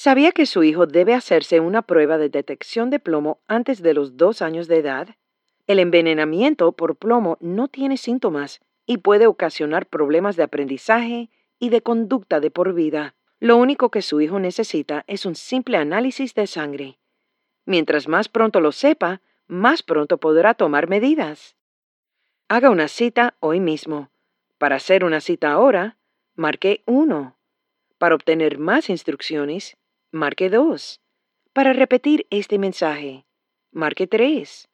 ¿Sabía que su hijo debe hacerse una prueba de detección de plomo antes de los 2 años de edad? El envenenamiento por plomo no tiene síntomas y puede ocasionar problemas de aprendizaje y de conducta de por vida. Lo único que su hijo necesita es un simple análisis de sangre. Mientras más pronto lo sepa, más pronto podrá tomar medidas. Haga una cita hoy mismo. Para hacer una cita ahora, marque 1. Para obtener más instrucciones, marque 2. Para repetir este mensaje, marque 3.